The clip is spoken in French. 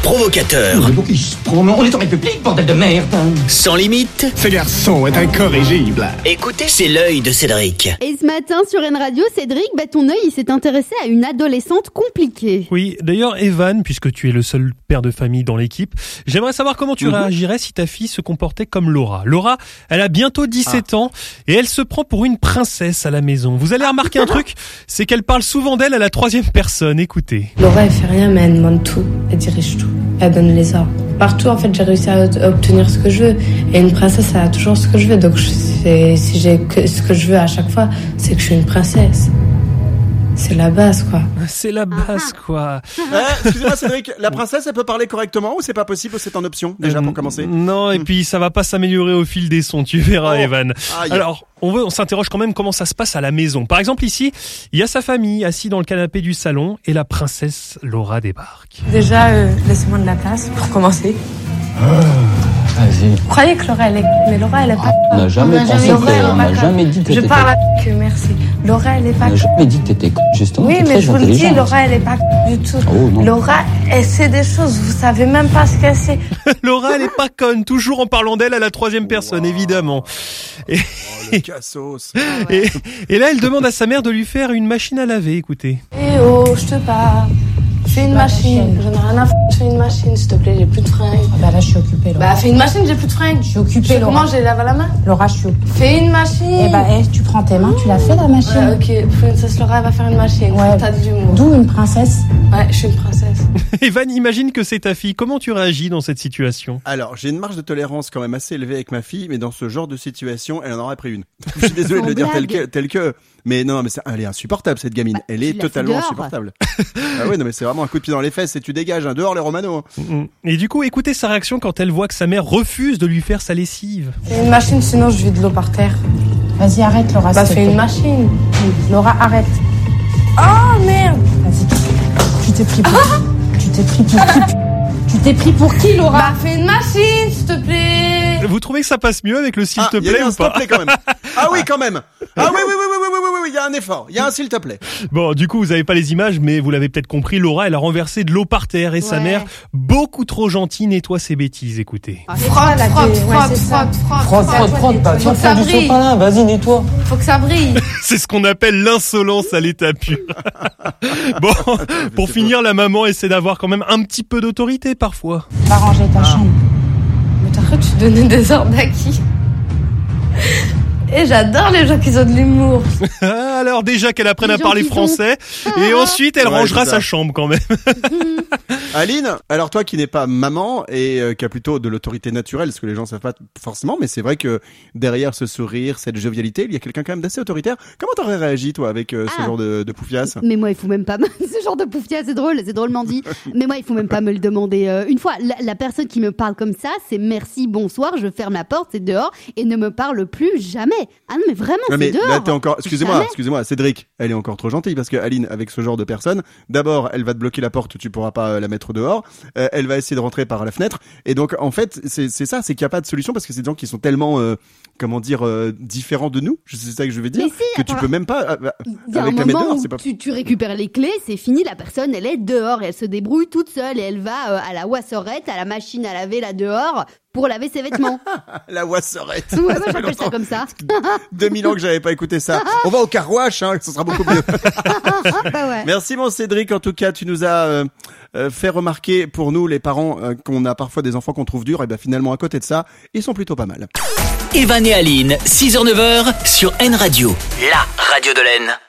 provocateur. Mais pour qui se prend ? On est en République, bordel de merde. Sans limite. Ce garçon est incorrigible. Écoutez, c'est l'œil de Cédric. Et ce matin sur N Radio, Cédric, ton œil il s'est intéressé à une adolescente compliquée. Oui, d'ailleurs Evan, puisque tu es le seul père de famille dans l'équipe, j'aimerais savoir comment tu réagirais si ta fille se comportait comme Laura. Laura, elle a bientôt 17 ans et elle se prend pour une princesse à la maison. Vous allez remarquer un truc, c'est qu'elle parle souvent d'elle à la troisième personne. Écoutez. Laura, elle fait rien, mais elle demande tout. Elle dirige tout. Elle donne les ordres. Partout, en fait, j'ai réussi à obtenir ce que je veux. Et une princesse, elle a toujours ce que je veux. Donc, si j'ai ce que je veux à chaque fois, c'est que je suis une princesse. C'est la base, quoi. C'est la base, quoi. Excusez-moi, Cédric, la princesse, elle peut parler correctement ou c'est pas possible ou c'est en option, déjà, pour commencer? Non, et puis ça va pas s'améliorer au fil des sons, tu verras, Evan. Alors, on s'interroge quand même comment ça se passe à la maison. Par exemple, ici, il y a sa famille assise dans le canapé du salon et la princesse Laura débarque. Déjà, laissez-moi de la place pour commencer. Vas-y. Vous croyez que Laura, elle est... Mais Laura, elle est pas... On n'a jamais pensé que on n'a jamais dit que Je t'étais parle à que merci. Laura, elle est pas... On n'a jamais dit que t'étais justement. Oui, mais je vous le dis, Laura, elle est pas du tout. Oh, non. Laura, elle sait des choses, vous savez même pas ce qu'elle sait. Laura, elle est pas conne, toujours en parlant d'elle à la troisième personne, évidemment. Et... le cassos. Et là, elle demande à sa mère de lui faire une machine à laver, écoutez. Eh oh, je te parle. Fais une machine. J'en ai rien à foutre. Fais une machine, s'il te plaît, j'ai plus de fringues. Ah bah là, je suis occupée, Laura. Bah, fais une machine, j'ai plus de fringues. Je suis occupée, Laura. Comment j'ai lave à la main? Laura, je suis occupée. Fais une machine. Eh bah, tu prends tes mains, tu la fais, la machine. Ouais, ok, princesse Laura, elle va faire une machine. Ouais. T'as de l'humour. D'où une princesse? Ouais, je suis une princesse. Evan, imagine que c'est ta fille. Comment tu réagis dans cette situation? Alors, j'ai une marge de tolérance quand même assez élevée avec ma fille, mais dans ce genre de situation, elle en aurait pris une. Je suis désolé de le dire tel que. Mais non, mais elle est insupportable, cette gamine. Bah, elle est totalement insupportable. Ah ouais, non, mais c'est vraiment un coup de pied dans les fesses et tu dégages, hein. Dehors les Romano. Et du coup, écoutez sa réaction quand elle voit que sa mère refuse de lui faire sa lessive. Fais une machine, sinon je vis de l'eau par terre. Vas-y, arrête, Laura. Bah, fais une machine. Laura, arrête. Oh, merde. Vas-y, tu t'es pris pour qui? Tu t'es pris pour qui? Tu t'es pris pour qui, Laura? Bah, fais une machine, s'il te plaît. Vous trouvez que ça passe mieux avec le s'il te plaît y a un ou pas? s'il te plaît quand même. Ah oui, quand même. Ah oui, il y a un effort. Il y a un s'il te plaît. Bon, du coup, vous avez pas les images, mais vous l'avez peut-être compris, Laura, elle a renversé de l'eau par terre et sa mère, beaucoup trop gentille, nettoie ses bêtises, écoutez. Frotte. Tiens, fais du sopalin, vas-y, nettoie. Faut que ça brille. C'est ce qu'on appelle l'insolence à l'état pur. Bon, pour finir, la maman essaie d'avoir quand même un petit peu d'autorité parfois. Va ranger ta chambre. Mais t'as cru que tu donnais des ordres à qui? Et j'adore les gens qui ont de l'humour. Alors déjà qu'elle apprenne Les à parler gens qui français, et ensuite elle rangera sa chambre quand même. Aline, alors toi qui n'es pas maman et qui a plutôt de l'autorité naturelle, ce que les gens savent pas forcément, mais c'est vrai que derrière ce sourire, cette jovialité, il y a quelqu'un quand même d'assez autoritaire. Comment t'aurais réagi toi avec ce genre de poufiasse? Mais moi, il faut même pas ce genre de poufiasse, c'est drôlement dit. Mais moi, il faut même pas me le demander une fois. La personne qui me parle comme ça, c'est merci, bonsoir, je ferme la porte, c'est dehors et ne me parle plus jamais. Ah non, mais vraiment, c'est dehors. Là, t'es encore, excusez-moi, Cédric, elle est encore trop gentille parce que Aline, avec ce genre de personne, d'abord, elle va te bloquer la porte, tu pourras pas la mettre dehors, elle va essayer de rentrer par la fenêtre, et donc, en fait, c'est ça, c'est qu'il y a pas de solution parce que c'est des gens qui sont tellement, différents de nous, c'est ça que je veux dire, que tu peux même pas, avec la mettre dehors, c'est pas... Tu récupères les clés, c'est fini, la personne, elle est dehors, et elle se débrouille toute seule, et elle va à la wasserette, à la machine à laver là dehors, pour laver ses vêtements. La wasserette. Ouais, moi j'appelle ça comme ça. 2000 ans que j'avais pas écouté ça. On va au car wash, hein, ce sera beaucoup mieux. Bah ouais. Merci mon Cédric, en tout cas tu nous as fait remarquer pour nous les parents qu'on a parfois des enfants qu'on trouve durs, et ben finalement à côté de ça, ils sont plutôt pas mal. Evan et Aline, 6h-9h sur N Radio, la radio de l'Aisne.